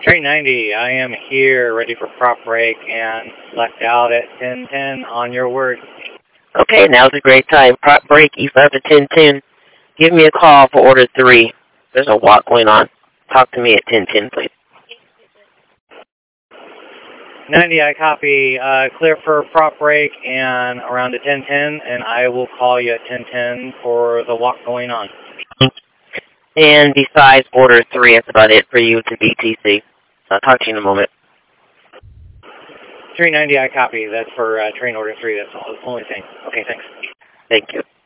Train 90, I am here, ready for prop break, and select out at 10:10 on your word. Okay, now's a great time. Prop break, E5 to 10:10. Give me a call for order 3. There's a walk going on. Talk to me at 10:10, please. 90, I copy. Clear for prop break and around at 10:10, and I will call you at 10:10 for the walk going on. And besides order 3, that's about it for you to BTC. I'll talk to you in a moment. 390, I copy. That's for train order 3. That's the only thing. Okay, thanks. Thank you.